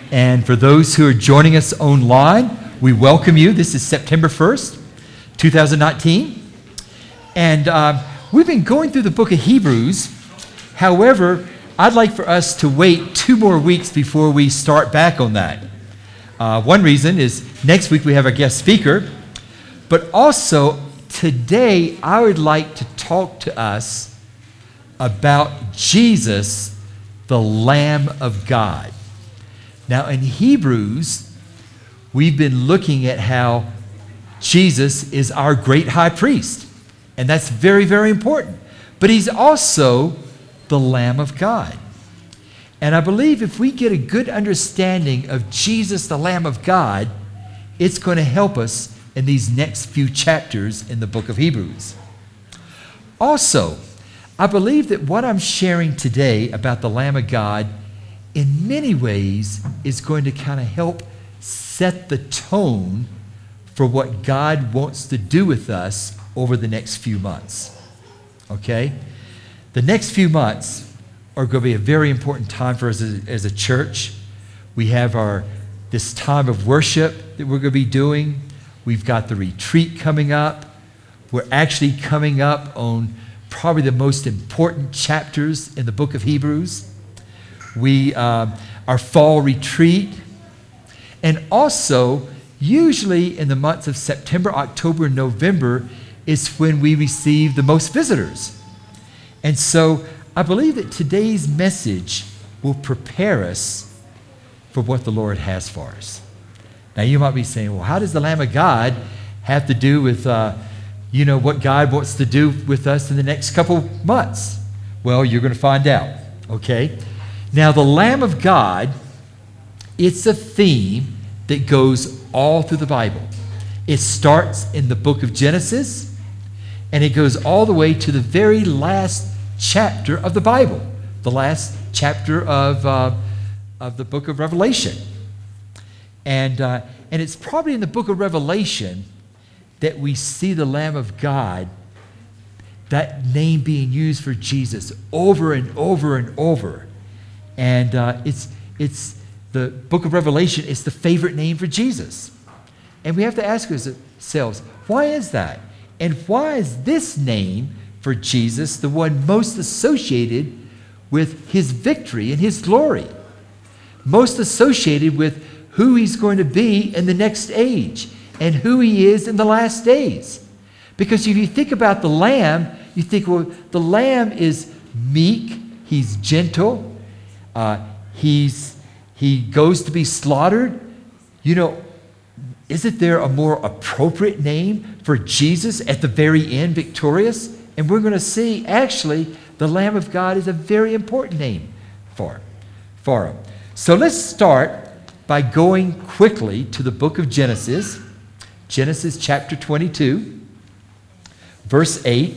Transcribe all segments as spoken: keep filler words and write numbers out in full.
And for those who are joining us online, we welcome you. This is September first, two thousand nineteen. And uh, we've been going through the book of Hebrews. However, I'd like for us to wait two more weeks before we start back on that. Uh, one reason is next week we have a guest speaker. But also, today I would like to talk to us about Jesus, the Lamb of God. Now, in Hebrews, we've been looking at how Jesus is our great high priest. And that's very, very important. But he's also the Lamb of God. And I believe if we get a good understanding of Jesus, the Lamb of God, it's going to help us in these next few chapters in the book of Hebrews. Also, I believe that what I'm sharing today about the Lamb of God in many ways is going to kind of help set the tone for what God wants to do with us over the next few months. Okay? The next few months are going to be a very important time for us as a, as a church. We have our this time of worship that we're going to be doing. We've got the retreat coming up. We're actually coming up on probably the most important chapters in the book of Hebrews. We, uh, our fall retreat. And also, usually in the months of September, October, and November is when we receive the most visitors. And so I believe that today's message will prepare us for what the Lord has for us. Now you might be saying, well, how does the Lamb of God have to do with, uh, you know, what God wants to do with us in the next couple months? Well, you're going to find out, okay? Now, the Lamb of God, it's a theme that goes all through the Bible. It starts in the book of Genesis, and it goes all the way to the very last chapter of the Bible, the last chapter of, uh, of the book of Revelation. And, uh, and it's probably in the book of Revelation that we see the Lamb of God, that name being used for Jesus over and over and over. And uh, it's, it's the book of Revelation is the favorite name for Jesus. And we have to ask ourselves, why is that? And why is this name for Jesus the one most associated with his victory and his glory? Most associated with who he's going to be in the next age and who he is in the last days. Because if you think about the Lamb, you think, well, the Lamb is meek, he's gentle, uh, he's he goes to be slaughtered. You know, isn't there a more appropriate name for Jesus at the very end, victorious? And we're going to see, actually, the Lamb of God is a very important name for, for him. So let's start by going quickly to the book of Genesis, Genesis chapter twenty-two, verse eight.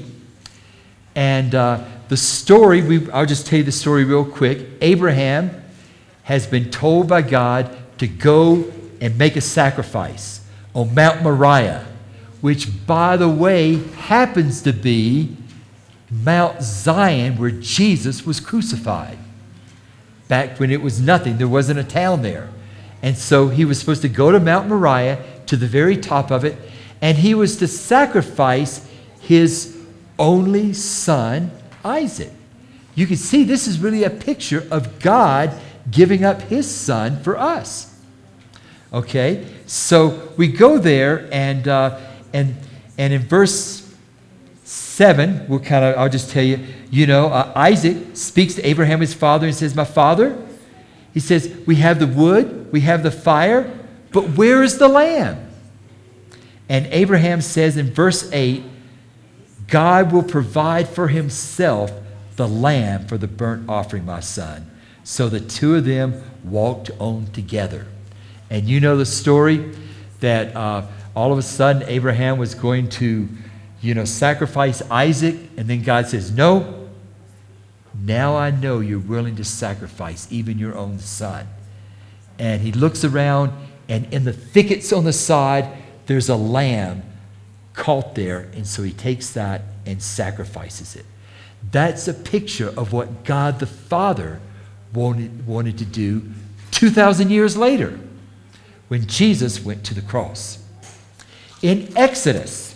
And uh, the story, we, I'll just tell you the story real quick. Abraham has been told by God to go and make a sacrifice on Mount Moriah, which, by the way, happens to be Mount Zion, where Jesus was crucified. Back when it was nothing, there wasn't a town there. And so he was supposed to go to Mount Moriah, to the very top of it, and he was to sacrifice his only son, Isaac. You can see this is really a picture of God giving up his son for us. Okay, so we go there, and uh, and and in verse seven, we'll kind of, I'll just tell you, you know, uh, Isaac speaks to Abraham, his father, and says, "My father," he says, "we have the wood, we have the fire, but where is the lamb?" And Abraham says in verse eight, "God will provide for himself the lamb for the burnt offering, my son." So the two of them walked on together. And you know the story that uh, all of a sudden Abraham was going to, you know, sacrifice Isaac. And then God says, "No, now I know you're willing to sacrifice even your own son." And he looks around, and in the thickets on the side, there's a lamb caught there. And so he takes that and sacrifices it. That's a picture of what God the Father wanted, wanted to do two thousand years later when Jesus went to the cross. In Exodus,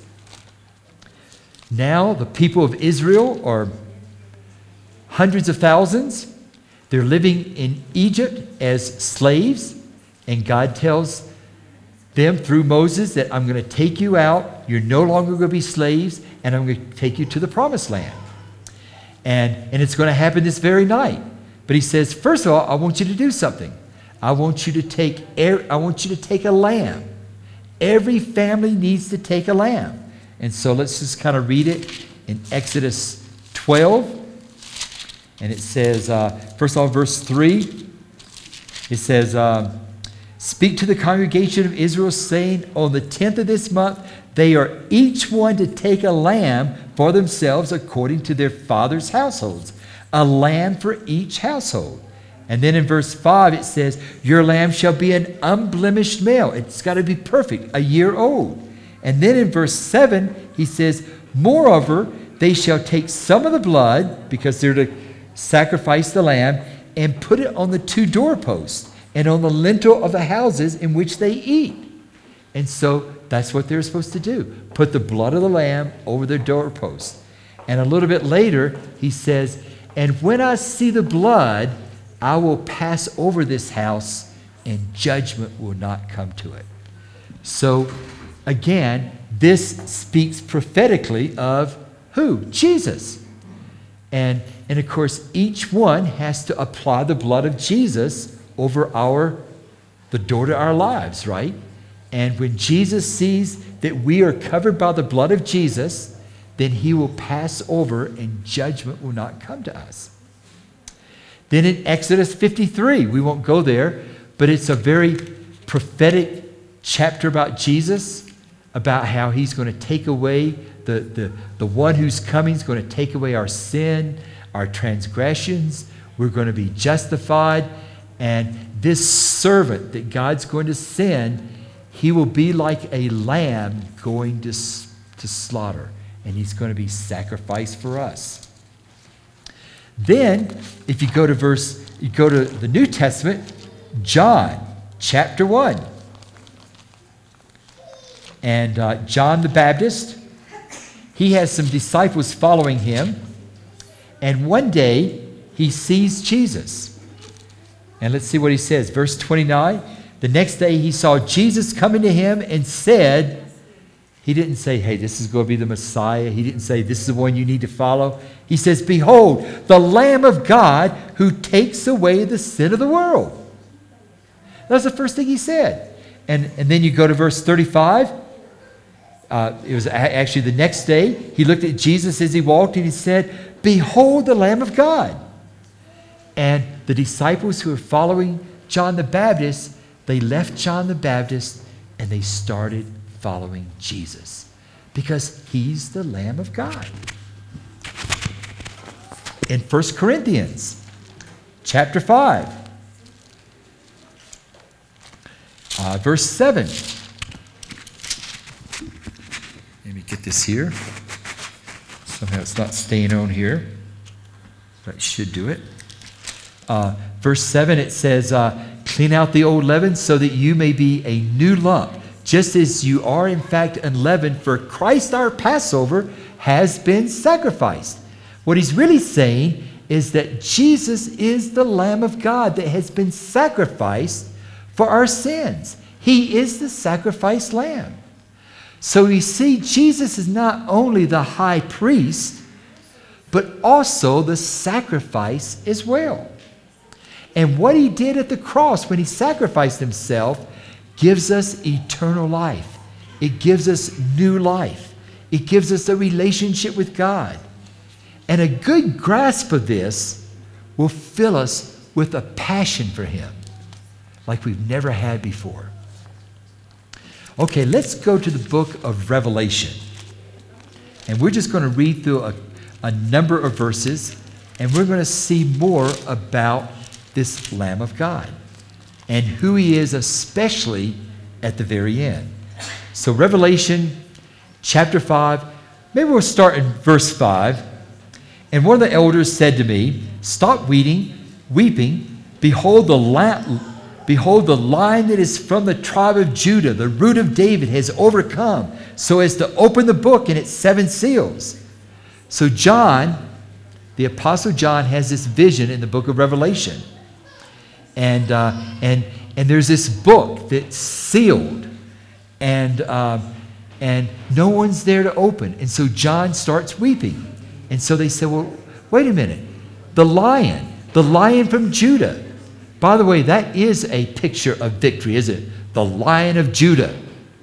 now the people of Israel are hundreds of thousands. They're living in Egypt as slaves, and God tells them through Moses that I'm going to take you out. You're no longer going to be slaves, and I'm going to take you to the promised land. And, and it's going to happen this very night. But he says, first of all, I want you to do something. I want you to take, I want you to take a lamb. Every family needs to take a lamb. And so let's just kind of read it in Exodus twelve. And it says, uh, first of all, verse three, it says, um, speak to the congregation of Israel, saying, on the tenth of this month, they are each one to take a lamb for themselves according to their father's households, a lamb for each household. And then in verse five, it says, your lamb shall be an unblemished male. It's got to be perfect, a year old. And then in verse seven, he says, moreover, they shall take some of the blood, because they're to sacrifice the lamb, and put it on the two doorposts and on the lintel of the houses in which they eat. And so that's what they're supposed to do. Put the blood of the lamb over their doorposts. And a little bit later, he says, and when I see the blood, I will pass over this house, and judgment will not come to it. So again, this speaks prophetically of who? Jesus. And, and of course, each one has to apply the blood of Jesus over our, the door to our lives, right? And when Jesus sees that we are covered by the blood of Jesus, then he will pass over and judgment will not come to us. Then in Exodus fifty-three, we won't go there, but it's a very prophetic chapter about Jesus, about how he's going to take away, the, the, the one who's coming is going to take away our sin, our transgressions. We're going to be justified. And this servant that God's going to send, he will be like a lamb going to, to slaughter. And he's going to be sacrificed for us. Then, if you go to verse, you go to the New Testament, John chapter one. And uh, John the Baptist, he has some disciples following him. And one day, he sees Jesus. And let's see what he says. Verse twenty-nine, the next day he saw Jesus coming to him and said, he didn't say, hey, this is going to be the Messiah. He didn't say, this is the one you need to follow. He says, behold, the Lamb of God who takes away the sin of the world. That was the first thing he said. And, and then you go to verse thirty-five. Uh, it was actually the next day. He looked at Jesus as he walked and he said, behold the Lamb of God. And the disciples who were following John the Baptist, they left John the Baptist and they started following Jesus because he's the Lamb of God. In First Corinthians chapter five, uh, verse seven. Let me get this here. Somehow it's not staying on here, but it should do it. Uh, verse seven, it says, uh, clean out the old leaven so that you may be a new lump, just as you are in fact unleavened, for Christ our Passover has been sacrificed. What he's really saying is that Jesus is the Lamb of God that has been sacrificed for our sins. He is the sacrificed lamb. So we see Jesus is not only the high priest, but also the sacrifice as well. And what he did at the cross when he sacrificed himself gives us eternal life. It gives us new life. It gives us a relationship with God. And a good grasp of this will fill us with a passion for him like we've never had before. Okay, let's go to the book of Revelation. And we're just going to read through a, a number of verses, and we're going to see more about this Lamb of God and who he is, especially at the very end. So Revelation chapter five, maybe we'll start in verse five. And one of the elders said to me, stop weeping, weeping. Behold, the lamb, Behold, the Lion that is from the tribe of Judah, the root of David, has overcome, so as to open the book and its seven seals. So John, the Apostle John, has this vision in the book of Revelation. And, uh, and, and there's this book that's sealed. And, uh, and no one's there to open. And so John starts weeping. And so they said, well, wait a minute. The lion, the lion from Judah. By the way, that is a picture of victory, isn't it? The Lion of Judah.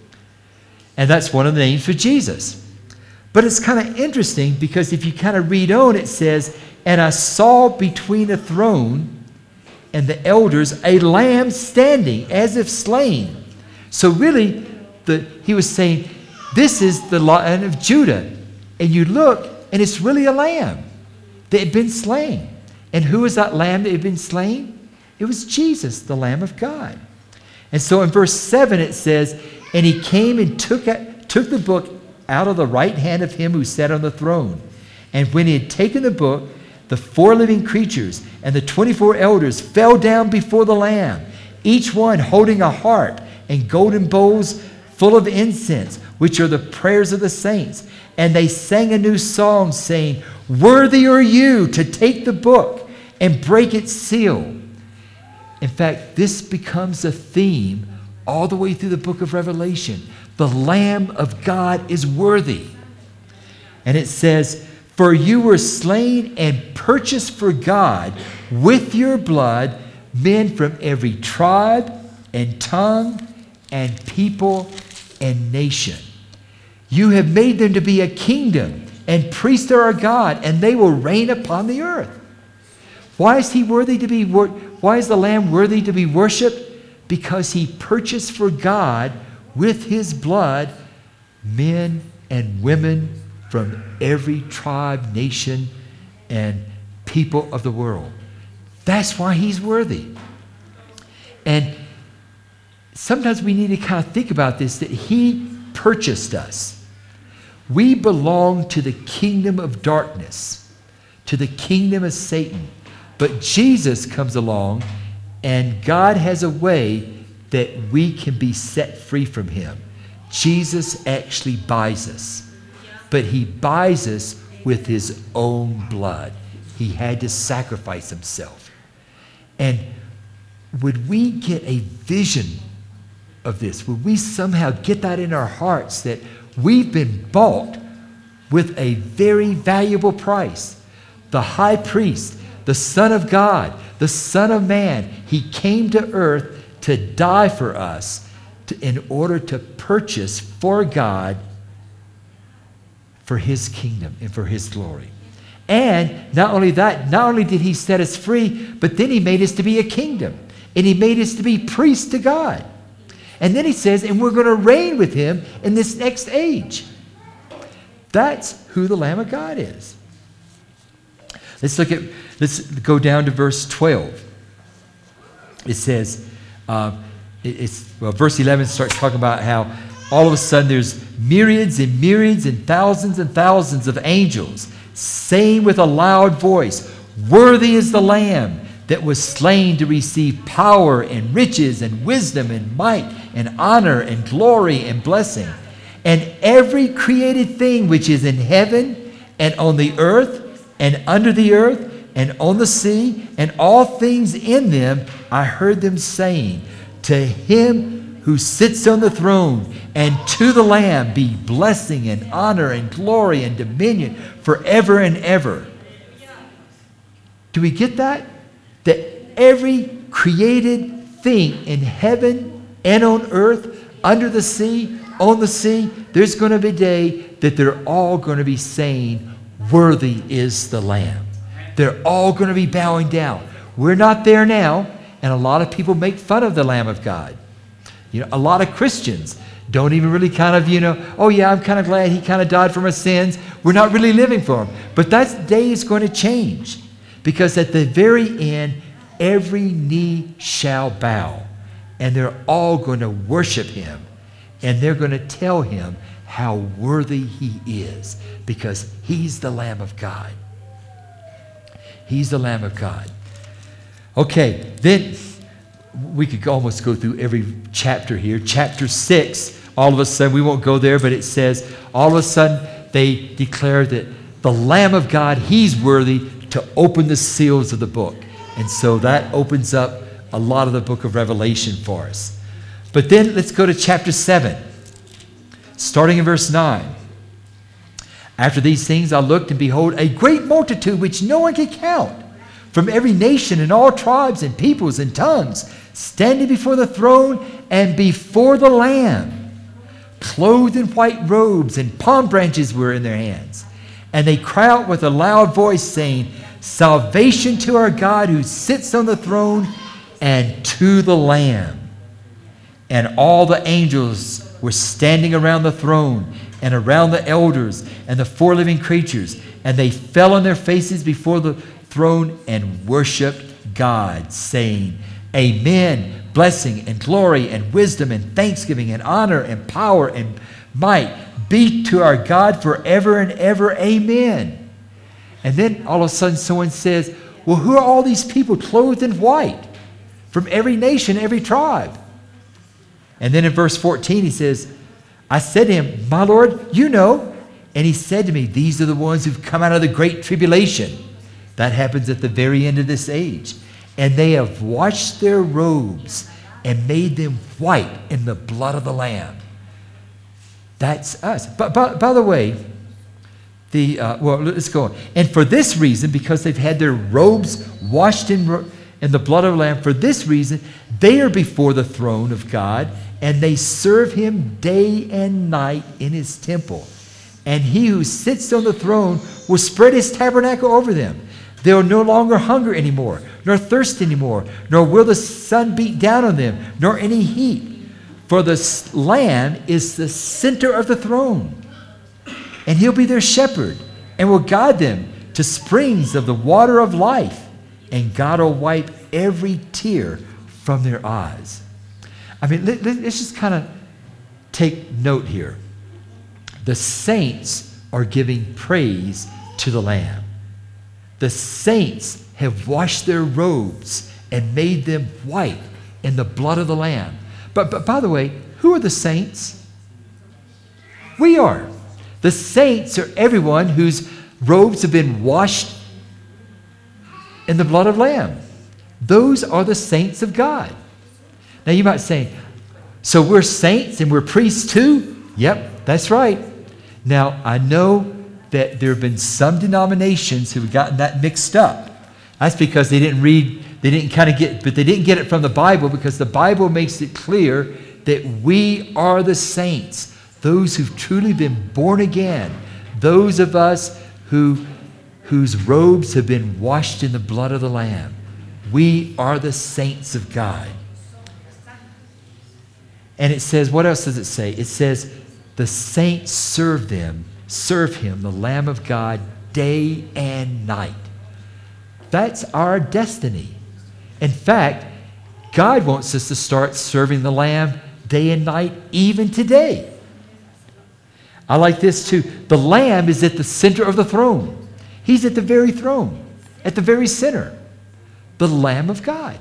And that's one of the names for Jesus. But it's kind of interesting because if you kind of read on, it says, and I saw between the throne and the elders a lamb standing as if slain. So really, the, he was saying, this is the Lion of Judah. And you look, and it's really a lamb that had been slain. And who is that lamb that had been slain? It was Jesus, the Lamb of God. And so in verse seven it says, and he came and took, took the book out of the right hand of him who sat on the throne. And when he had taken the book, the four living creatures and the twenty-four elders fell down before the Lamb, each one holding a harp and golden bowls full of incense, which are the prayers of the saints. And they sang a new song, saying, worthy are you to take the book and break its seal. In fact, this becomes a theme all the way through the book of Revelation. The Lamb of God is worthy. And it says, for you were slain and purchased for God with your blood men from every tribe and tongue and people and nation. You have made them to be a kingdom and priests to our God, and they will reign upon the earth. Why is he worthy to be wor- Why is the Lamb worthy to be worshipped? Because he purchased for God with his blood men and women from every tribe, nation, and people of the world. That's why he's worthy. And sometimes we need to kind of think about this, that he purchased us. We belong to the kingdom of darkness, to the kingdom of Satan. But Jesus comes along, and God has a way that we can be set free from him. Jesus actually buys us, but he buys us with his own blood. He had to sacrifice himself. And would we get a vision of this? Would we somehow get that in our hearts that we've been bought with a very valuable price? The high priest, the Son of God, the Son of Man, he came to earth to die for us to, in order to purchase for God, for his kingdom and for his glory. And not only that, not only did he set us free, but then he made us to be a kingdom. And he made us to be priests to God. And then he says, and we're going to reign with him in this next age. That's who the Lamb of God is. Let's look at, let's go down to verse twelve. It says, uh, it, it's, well, verse eleven starts talking about how all of a sudden there's myriads and myriads and thousands and thousands of angels saying with a loud voice, worthy is the Lamb that was slain to receive power and riches and wisdom and might and honor and glory and blessing. And every created thing which is in heaven and on the earth and under the earth and on the sea and all things in them, I heard them saying, to him who sits on the throne and to the Lamb be blessing and honor and glory and dominion forever and ever. Do we get that? That every created thing in heaven and on earth, under the sea, on the sea, there's going to be a day that they're all going to be saying, worthy is the Lamb. They're all going to be bowing down. We're not there now, and a lot of people make fun of the Lamb of God. You know, a lot of Christians don't even really kind of, you know, oh yeah, I'm kind of glad he kind of died for my sins. We're not really living for him. But that day is going to change, because at the very end, every knee shall bow, and they're all going to worship him, and they're going to tell him how worthy he is, because he's the Lamb of God. He's the Lamb of God. Okay, then we could almost go through every chapter here. Chapter six, all of a sudden, we won't go there, but it says, all of a sudden, they declare that the Lamb of God, he's worthy to open the seals of the book. And so that opens up a lot of the book of Revelation for us. But then let's go to chapter seven, starting in verse nine. After these things I looked, and behold, a great multitude which no one could count, from every nation and all tribes and peoples and tongues, standing before the throne and before the Lamb, clothed in white robes, and palm branches were in their hands. And they cry out with a loud voice, saying, Salvation to our God who sits on the throne and to the Lamb. And all the angels were standing around the throne and around the elders and the four living creatures. And they fell on their faces before the throne and worshiped God, saying, Amen, blessing and glory and wisdom and thanksgiving and honor and power and might be to our God forever and ever. Amen. And then all of a sudden someone says, well, who are all these people clothed in white from every nation, every tribe? And then in verse fourteen, he says, I said to him, my Lord, you know. And he said to me, these are the ones who've come out of the great tribulation. That happens at the very end of this age. And they have washed their robes and made them white in the blood of the Lamb. That's us. But by, by the way, the uh, well, let's go on. And for this reason, because they've had their robes washed in, in the blood of the Lamb, for this reason, they are before the throne of God, and they serve him day and night in his temple. And he who sits on the throne will spread his tabernacle over them. They will no longer hunger anymore, nor thirst anymore, nor will the sun beat down on them, nor any heat. For the Lamb is the center of the throne, and he'll be their shepherd, and will guide them to springs of the water of life, and God will wipe every tear from their eyes. I mean, let, let's just kind of take note here. The saints are giving praise to the Lamb. The saints have washed their robes and made them white in the blood of the Lamb. But, but by the way, who are the saints? We are. The saints are everyone whose robes have been washed in the blood of the Lamb. Those are the saints of God. Now you might say, so we're saints and we're priests too? Yep, that's right. Now I know that there have been some denominations who have gotten that mixed up. That's because they didn't read, they didn't kind of get, but they didn't get it from the Bible, because the Bible makes it clear that we are the saints, those who've truly been born again, those of us who, whose robes have been washed in the blood of the Lamb. We are the saints of God. And it says, what else does it say? It says, the saints serve them, serve him, the Lamb of God, day and night. That's our destiny. In fact, God wants us to start serving the Lamb day and night, even today. I like this too. The Lamb is at the center of the throne. He's at the very throne, at the very center. The Lamb of God.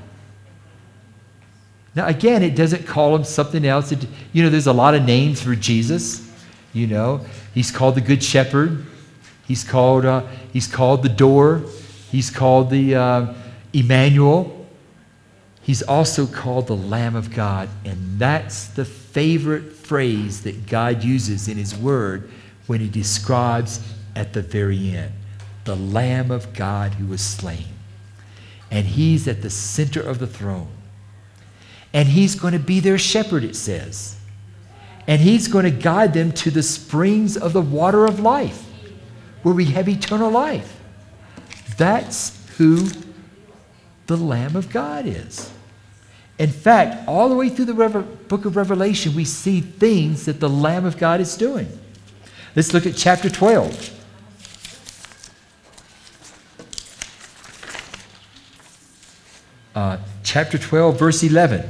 Now, again, it doesn't call him something else. It, you know, there's a lot of names for Jesus. You know, he's called the Good Shepherd. He's called, uh, he's called the Door. He's called the uh, Emmanuel. He's also called the Lamb of God. And that's the favorite phrase that God uses in his word when he describes at the very end, the Lamb of God who was slain. And he's at the center of the throne. And he's going to be their shepherd, it says. And he's going to guide them to the springs of the water of life, where we have eternal life. That's who the Lamb of God is. In fact, all the way through the Rever- book of Revelation, we see things that the Lamb of God is doing. Let's look at chapter twelve. Uh, chapter twelve, verse eleven.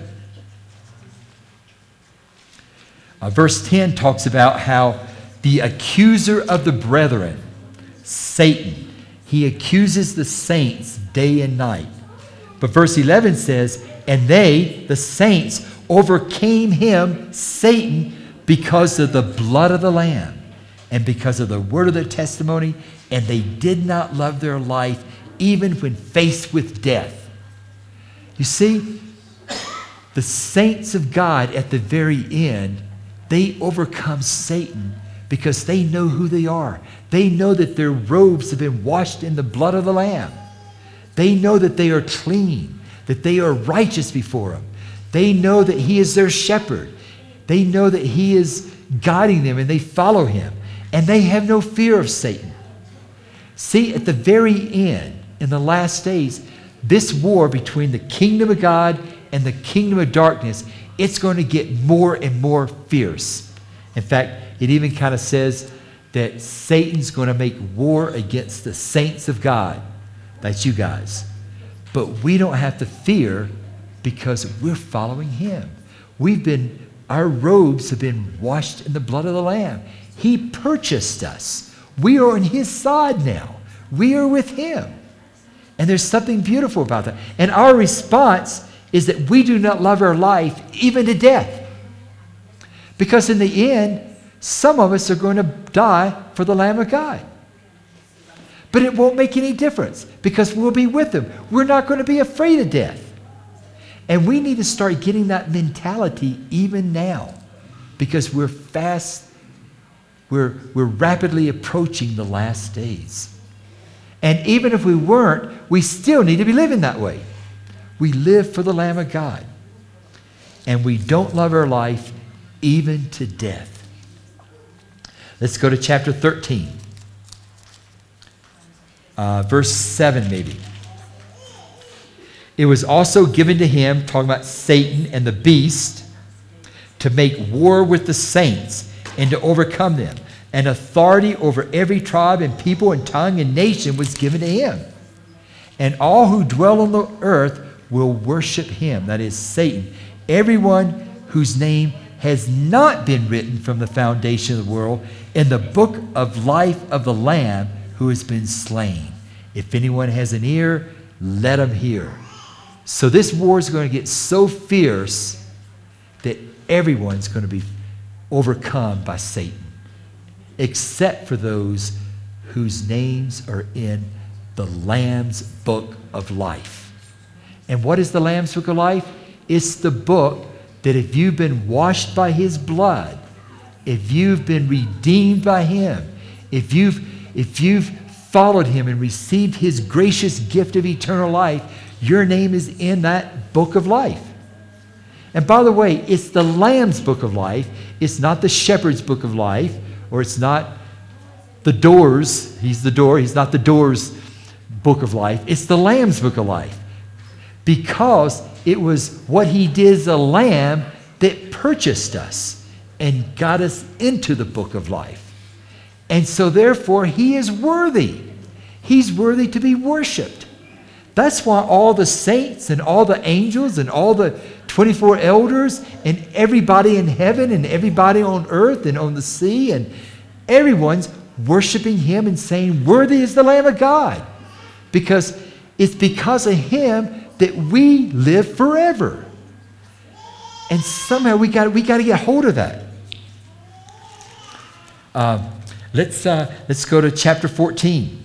Uh, verse ten talks about how the accuser of the brethren, Satan, he accuses the saints day and night. But verse eleven says, And they, the saints, overcame him, Satan, because of the blood of the Lamb and because of the word of their testimony, and they did not love their life even when faced with death. You see, the saints of God at the very end, they overcome Satan because they know who they are. They know that their robes have been washed in the blood of the Lamb. They know that they are clean, that they are righteous before him. They know that he is their shepherd. They know that he is guiding them and they follow him. And they have no fear of Satan. See, at the very end, in the last days, this war between the kingdom of God and the kingdom of darkness, it's going to get more and more fierce. In fact, it even kind of says that Satan's going to make war against the saints of God. That's you guys. But we don't have to fear because we're following him. We've been, our robes have been washed in the blood of the Lamb. He purchased us. We are on his side now. We are with him. And there's something beautiful about that. And our response is that we do not love our life even to death. Because in the end, some of us are going to die for the Lamb of God. But it won't make any difference because we'll be with him. We're not going to be afraid of death. And we need to start getting that mentality even now because we're fast, we're, we're rapidly approaching the last days. And even if we weren't, we still need to be living that way. We live for the Lamb of God. And we don't love our life even to death. Let's go to chapter thirteen. Uh, verse seven maybe. It was also given to him, talking about Satan and the beast, to make war with the saints and to overcome them. And authority over every tribe and people and tongue and nation was given to him. And all who dwell on the earth will worship him, that is Satan, everyone whose name has not been written from the foundation of the world in the book of life of the Lamb who has been slain. If anyone has an ear, let him hear. So this war is going to get so fierce that everyone's going to be overcome by Satan, except for those whose names are in the Lamb's book of life. And what is the Lamb's book of life? It's the book that if you've been washed by his blood, if you've been redeemed by him, if you've, if you've followed him and received his gracious gift of eternal life, your name is in that book of life. And by the way, it's the Lamb's book of life. It's not the shepherd's book of life, or it's not the door's. He's the door. He's not the door's book of life. It's the Lamb's book of life. Because it was what he did as a lamb that purchased us and got us into the book of life. And so therefore, he is worthy. He's worthy to be worshiped. That's why all the saints and all the angels and all the twenty-four elders and everybody in heaven and everybody on earth and on the sea and everyone's worshiping him and saying, worthy is the Lamb of God. Because it's because of him that we live forever. And somehow we got we got to get hold of that. Um, let's uh, let's go to chapter fourteen,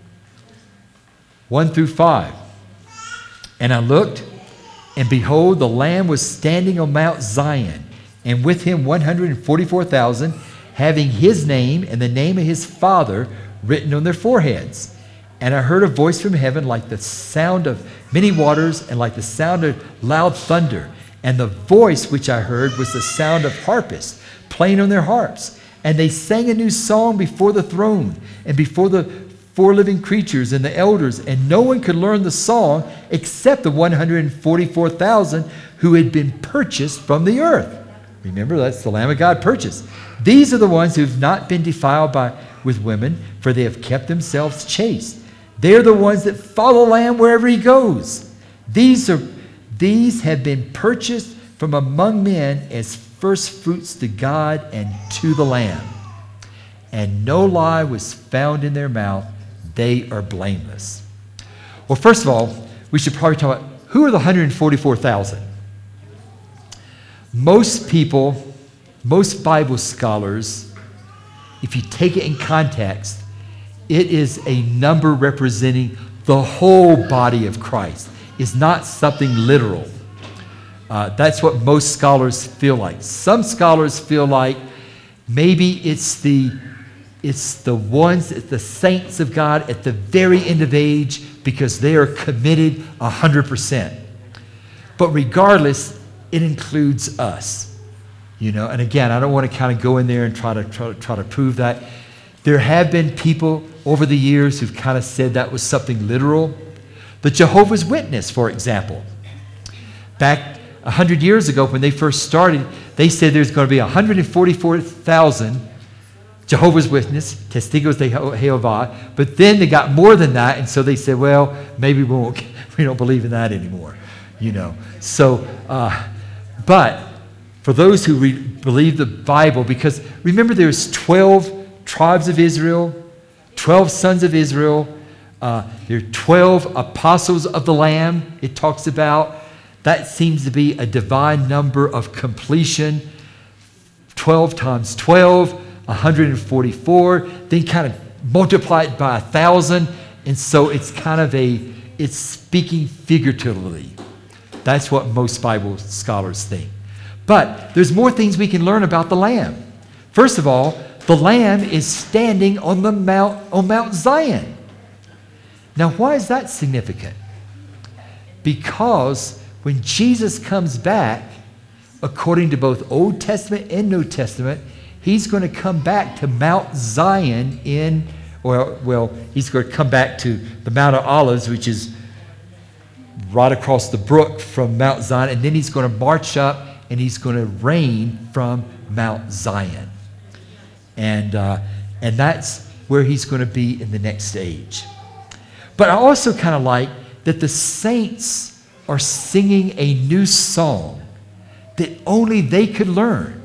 one through five. And I looked, and behold, the Lamb was standing on Mount Zion, and with him one hundred forty-four thousand, having his name and the name of his Father written on their foreheads. And I heard a voice from heaven like the sound of many waters and like the sound of loud thunder. And the voice which I heard was the sound of harpists playing on their harps. And they sang a new song before the throne and before the four living creatures and the elders. And no one could learn the song except the one hundred forty-four thousand who had been purchased from the earth. Remember, that's the Lamb of God purchased. These are the ones who have not been defiled by with women, for they have kept themselves chaste. They're the ones that follow the Lamb wherever he goes. These are these have been purchased from among men as first fruits to God and to the Lamb. And no lie was found in their mouth. They are blameless. Well, first of all, we should probably talk about who are the one hundred forty-four thousand? Most people, most Bible scholars, if you take it in context, it is a number representing the whole body of Christ. It's not something literal. Uh, that's what most scholars feel like. Some scholars feel like maybe it's the it's the ones, it's the saints of God at the very end of age because they are committed one hundred percent. But regardless, it includes us. You know, and again, I don't want to kind of go in there and try to try, try to prove that. There have been people over the years who've kind of said that was something literal. The Jehovah's Witness, for example. Back one hundred years ago when they first started, they said there's going to be one hundred forty-four thousand Jehovah's Witness, Testigos de Jehovah, but then they got more than that, and so they said, well, maybe we won't, we don't believe in that anymore, you know. So, uh, but for those who re- believe the Bible, because remember there's twelve tribes of Israel, twelve sons of Israel, uh, there are twelve apostles of the Lamb, it talks about. That seems to be a divine number of completion. twelve times twelve, one hundred forty-four, then kind of multiply it by a thousand, and so it's kind of a, it's speaking figuratively. That's what most Bible scholars think. But there's more things we can learn about the Lamb. First of all, the Lamb is standing on the Mount, on Mount Zion. Now, why is that significant? Because when Jesus comes back, according to both Old Testament and New Testament, he's going to come back to Mount Zion in, well, well, he's going to come back to the Mount of Olives, which is right across the brook from Mount Zion, and then he's going to march up and he's going to reign from Mount Zion. And, uh, and that's where he's going to be in the next age. But I also kind of like that the saints are singing a new song that only they could learn.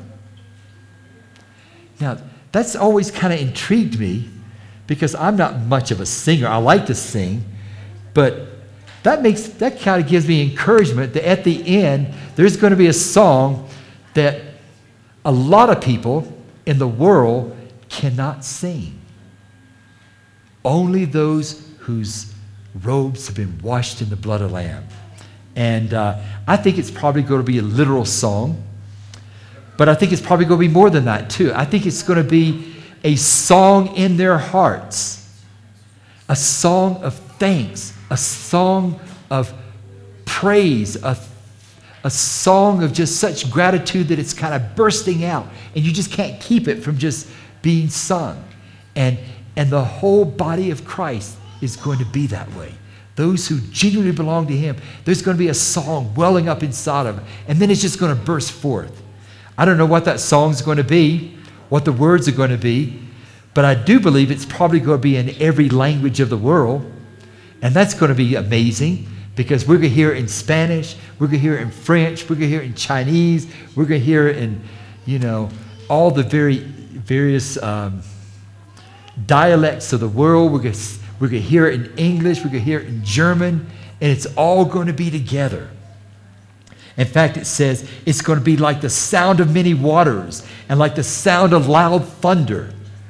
Now, that's always kind of intrigued me because I'm not much of a singer. I like to sing, but that makes that kind of gives me encouragement that at the end, there's going to be a song that a lot of people in the world cannot sing. Only those whose robes have been washed in the blood of the Lamb. And uh, I think it's probably going to be a literal song, but I think it's probably going to be more than that too. I think it's going to be a song in their hearts, a song of thanks, a song of praise, a, a song of just such gratitude that it's kind of bursting out, and you just can't keep it from just being sung. And, and the whole body of Christ is going to be that way. Those who genuinely belong to him, there's going to be a song welling up inside of them, and then it's just going to burst forth. I don't know what that song's going to be, what the words are going to be, but I do believe it's probably going to be in every language of the world, and that's going to be amazing because we're going to hear it in Spanish, we're going to hear it in French, we're going to hear it in Chinese, we're going to hear it in, you know, all the very various um, dialects of the world. We're going to We're going to hear it in English, we're going to hear it in German, and it's all going to be together. In fact, it says it's going to be like the sound of many waters and like the sound of loud thunder.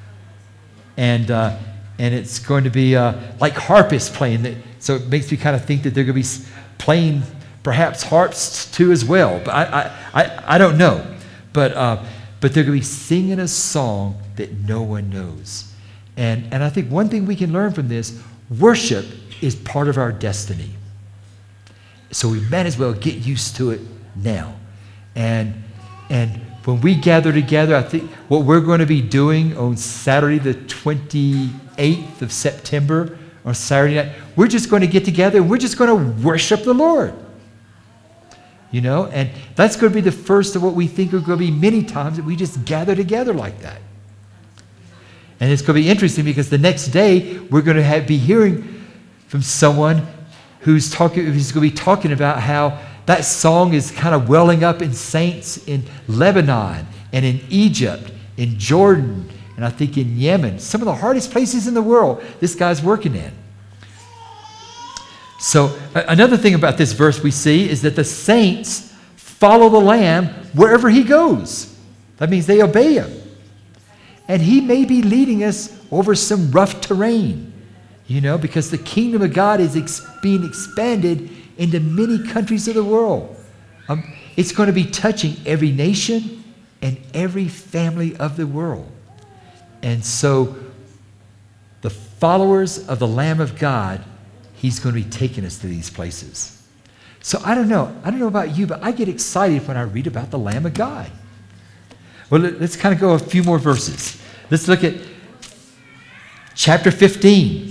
And, uh, and it's going to be uh, like harpists playing. So it makes me kind of think that they're going to be playing perhaps harps too as well. But I, I, I, I don't know. But, uh, but they're going to be singing a song that no one knows. And, and I think one thing we can learn from this, worship is part of our destiny. So we might as well get used to it now. And, and when we gather together, I think what we're going to be doing on Saturday the twenty-eighth of September, or Saturday night, we're just going to get together and we're just going to worship the Lord. You know, and that's going to be the first of what we think are going to be many times that we just gather together like that. And it's going to be interesting because the next day we're going to have, be hearing from someone who's talking, who's going to be talking about how that song is kind of welling up in saints in Lebanon and in Egypt, in Jordan, and I think in Yemen, some of the hardest places in the world this guy's working in. So a- another thing about this verse we see is that the saints follow the Lamb wherever he goes. That means they obey him. And he may be leading us over some rough terrain, you know, because the kingdom of God is ex- being expanded into many countries of the world. Um, it's going to be touching every nation and every family of the world. And so the followers of the Lamb of God, he's going to be taking us to these places. So I don't know. I don't know about you, but I get excited when I read about the Lamb of God. Well, let's kind of go a few more verses. Let's look at chapter fifteen.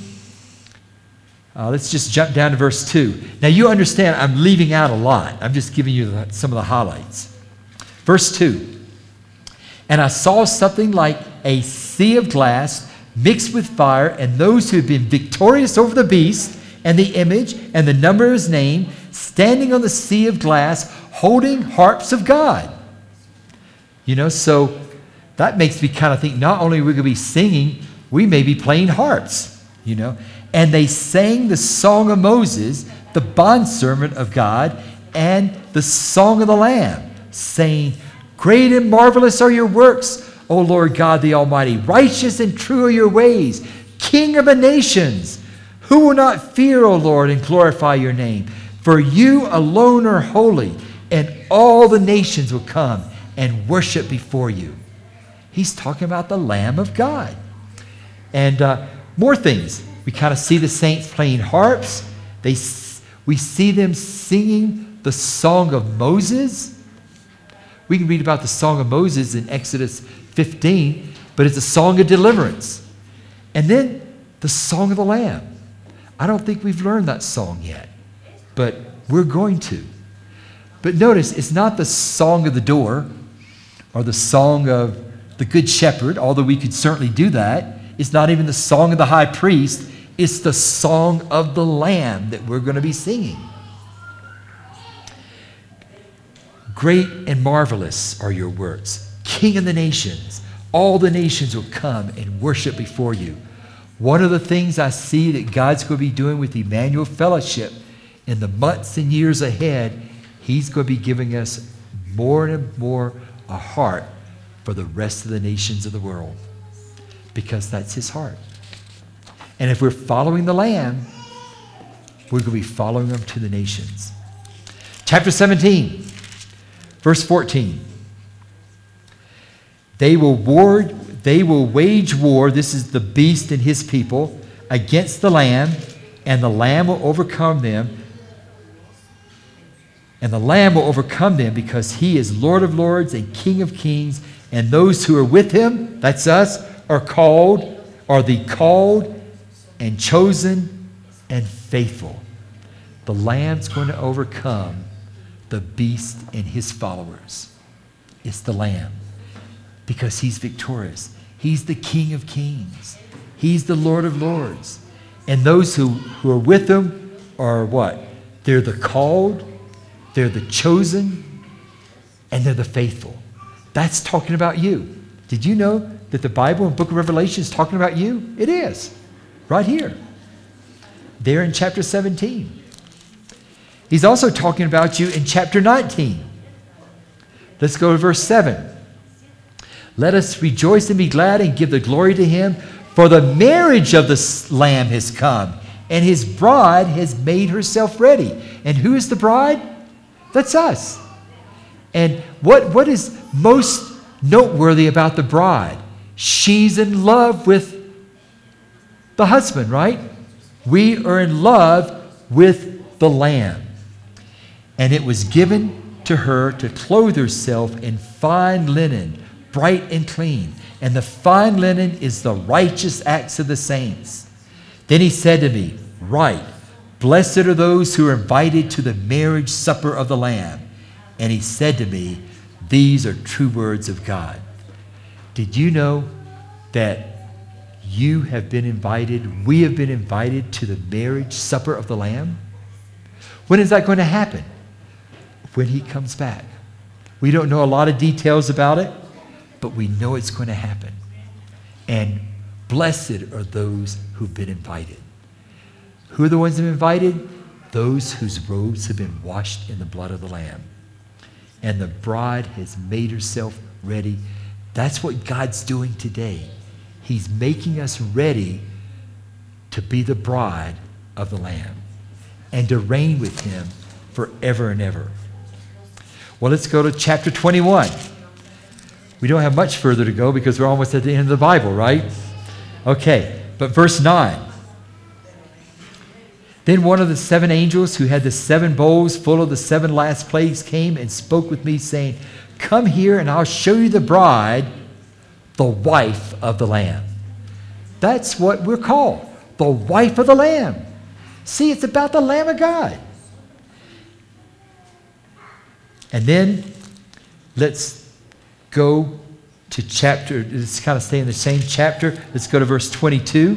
Uh, let's just jump down to verse two. Now you understand I'm leaving out a lot. I'm just giving you the, some of the highlights. Verse two. And I saw something like a sea of glass mixed with fire, and those who had been victorious over the beast and the image and the number of his name, standing on the sea of glass, holding harps of God. You know, so that makes me kind of think not only are we going to be singing, we may be playing harps, you know. And they sang the song of Moses, the bondservant of God, and the song of the Lamb, saying, great and marvelous are your works, O Lord God the Almighty. Righteous and true are your ways, King of the nations. Who will not fear, O Lord, and glorify your name? For you alone are holy, and all the nations will come and worship before you. He's talking about the Lamb of God. And uh, more things. We kind of see the saints playing harps. They, we see them singing the song of Moses. We can read about the song of Moses in Exodus fifteen, but it's a song of deliverance. And then the song of the Lamb. I don't think we've learned that song yet, but we're going to. But notice, it's not the song of the door or the song of the Good Shepherd, although we could certainly do that. It's not even the song of the high priest. It's the song of the Lamb that we're going to be singing. Great and marvelous are your works, King of the nations. All the nations will come and worship before you. One of the things I see that God's going to be doing with Emmanuel Fellowship in the months and years ahead, he's going to be giving us more and more a heart for the rest of the nations of the world, because that's his heart. And if we're following the Lamb, we're going to be following him to the nations. Chapter seventeen, verse fourteen. They will war, they will wage war, this is the beast and his people, against the Lamb, and the Lamb will overcome them. And the Lamb will overcome them, because he is Lord of lords and King of kings, and those who are with him, that's us, are called, are the called and chosen and faithful. The Lamb's going to overcome the beast and his followers. It's the Lamb, because he's victorious. He's the King of kings. He's the Lord of lords. And those who, who are with him are what? They're the called, they're the chosen, and they're the faithful. That's talking about you. Did you know that the Bible and book of Revelation is talking about you? It is. Right here. There in chapter seventeen. He's also talking about you in chapter nineteen. Let's go to verse seven. Let us rejoice and be glad and give the glory to him, for the marriage of the Lamb has come, and his bride has made herself ready. And who is the bride? That's us. And what, what is most noteworthy about the bride? She's in love with the husband, right? We are in love with the Lamb. And it was given to her to clothe herself in fine linen, bright and clean. And the fine linen is the righteous acts of the saints. Then he said to me, write, blessed are those who are invited to the marriage supper of the Lamb. And he said to me, these are true words of God. Did you know that you have been invited, we have been invited to the marriage supper of the Lamb? When is that going to happen? When he comes back. We don't know a lot of details about it, but we know it's going to happen. And blessed are those who've been invited. Who are the ones that are invited? those whose robes have been washed in the blood of the Lamb. And the bride has made herself ready. That's what God's doing today. He's making us ready to be the bride of the Lamb and to reign with him forever and ever. Well, let's go to chapter twenty-one. We don't have much further to go because we're almost at the end of the Bible, right? Okay, but verse nine. Then one of the seven angels who had the seven bowls full of the seven last plagues came and spoke with me, saying, "Come here and I'll show you the bride, the wife of the Lamb." That's what we're called, the wife of the Lamb. See, it's about the Lamb of God. And then let's go to chapter, let's kind of stay in the same chapter. Let's go to verse twenty-two.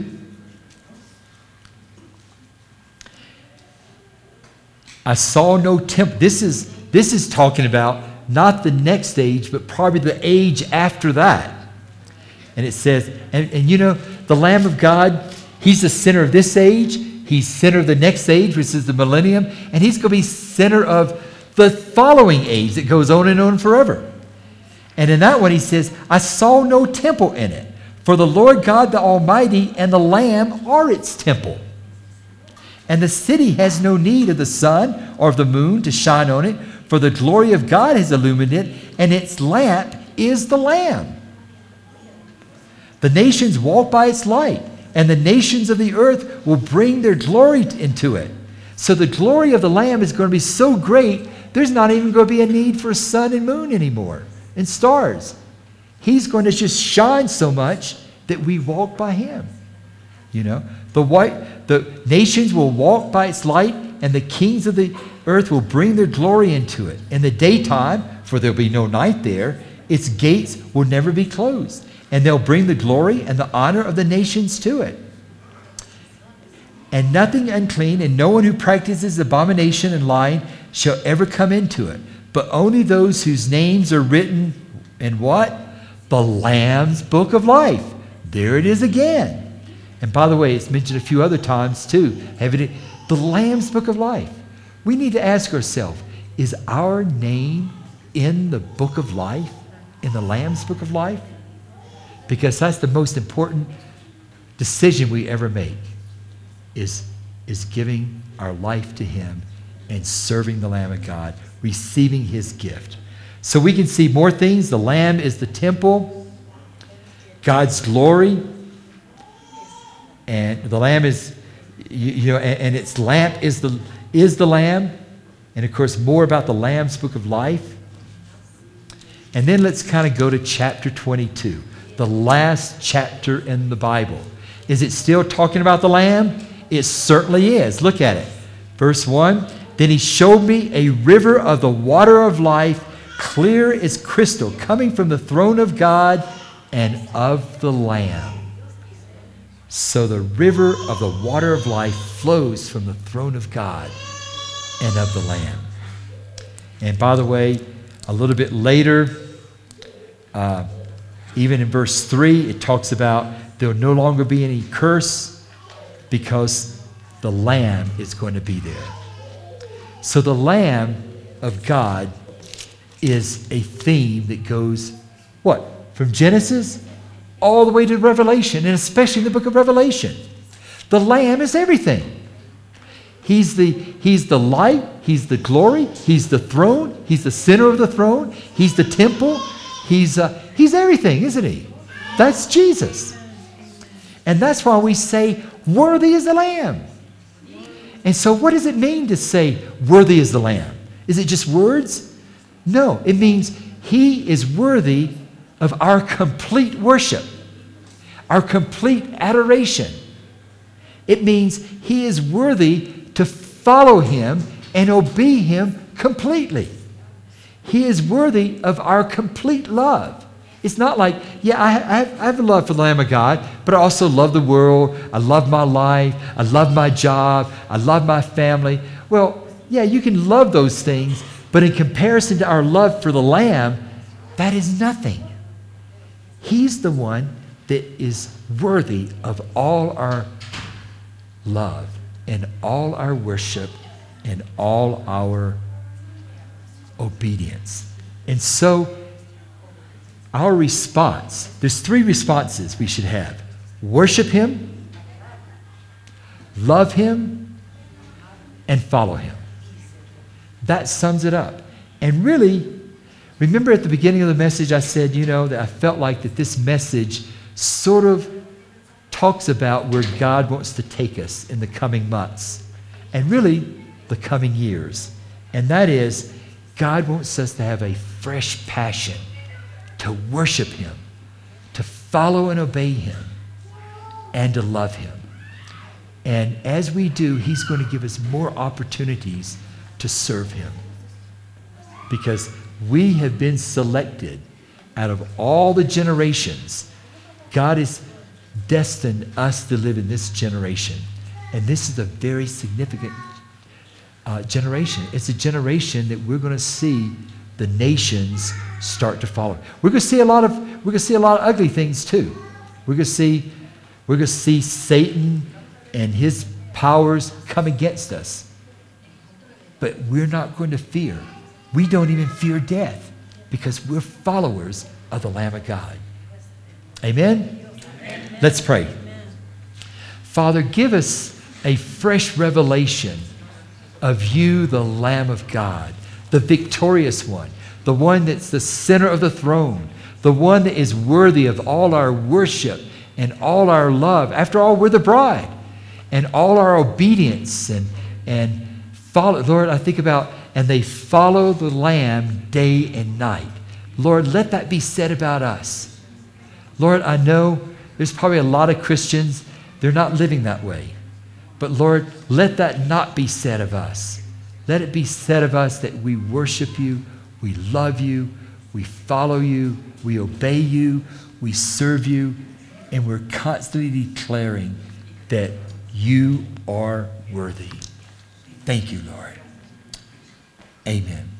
I saw no temple. This is, this is talking about not the next age, but probably the age after that. And it says, and, and you know, the Lamb of God, he's the center of this age. He's center of the next age, which is the millennium. And he's going to be center of the following age that goes on and on forever. And in that one, he says, I saw no temple in it, for the Lord God, the Almighty, and the Lamb are its temple. And the city has no need of the sun or of the moon to shine on it, for the glory of God has illumined it, and its lamp is the Lamb. The nations walk by its light, and the nations of the earth will bring their glory into it. So the glory of the Lamb is going to be so great, there's not even going to be a need for sun and moon anymore, and stars. He's going to just shine so much that we walk by him. You know, the white, the nations will walk by its light, and the kings of the earth will bring their glory into it. In the daytime, for there'll be no night there, its gates will never be closed, and they'll bring the glory and the honor of the nations to it. And nothing unclean, and no one who practices abomination and lying shall ever come into it, but only those whose names are written in what? The Lamb's book of life. There it is again. And by the way, it's mentioned a few other times too. The Lamb's book of life. We need to ask ourselves, is our name in the book of life, in the Lamb's book of life? Because that's the most important decision we ever make, is, is giving our life to him and serving the Lamb of God, receiving his gift. So we can see more things. The Lamb is the temple, God's glory, and the Lamb is, you, you know, and, and its lamp is the is the Lamb, and of course more about the Lamb's book of life. And then let's kind of go to chapter twenty-two, the last chapter in the Bible. Is it still talking about the Lamb? It certainly is. Look at it. Verse one, then he showed me a river of the water of life, clear as crystal, coming from the throne of God and of the Lamb. So the river of the water of life flows from the throne of God and of the Lamb. And by the way, a little bit later, uh, even in verse three, it talks about there will no longer be any curse because the Lamb is going to be there. So the Lamb of God is a theme that goes, what? From Genesis all the way to Revelation, and especially in the book of Revelation. The Lamb is everything. He's the, he's the light, he's the glory, he's the throne, he's the center of the throne, he's the temple, he's, uh, he's everything, isn't he? That's Jesus. And that's why we say, worthy is the Lamb. And so what does it mean to say, worthy is the Lamb? Is it just words? No, it means he is worthy of our complete worship, our complete adoration. It means he is worthy to follow him and obey him completely. He is worthy of our complete love. It's not like, yeah, I have, I have a love for the Lamb of God, but I also love the world. I love my life. I love my job. I love my family. Well, yeah, you can love those things, but in comparison to our love for the Lamb, that is nothing. He's the one that is worthy of all our love and all our worship in all our obedience. And so our response, there's three responses we should have. Worship him, love him, and follow him. That sums it up. And really, remember at the beginning of the message I said, you know, that I felt like that this message sort of talks about where God wants to take us in the coming months and really the coming years. And that is, God wants us to have a fresh passion to worship him, to follow and obey him, and to love him. And as we do, he's going to give us more opportunities to serve him, because we have been selected out of all the generations. God has destined us to live in this generation. And this is a very significant uh, generation. It's a generation that we're going to see the nations start to follow. We're going to see a lot of we're going to see a lot of ugly things too. We're going to see we're going to see Satan and his powers come against us. But we're not going to fear. We don't even fear death because we're followers of the Lamb of God. Amen? Amen. Let's pray. Amen. Father, give us a fresh revelation of you, the Lamb of God, the victorious one, the one that's the center of the throne, the one that is worthy of all our worship and all our love. After all, we're the bride, and all our obedience and, and follow. Lord, I think about, and they follow the Lamb day and night. Lord, let that be said about us. Lord, I know there's probably a lot of Christians, they're not living that way. But Lord, let that not be said of us. Let it be said of us that we worship you, we love you, we follow you, we obey you, we serve you, and we're constantly declaring that you are worthy. Thank you, Lord. Amen.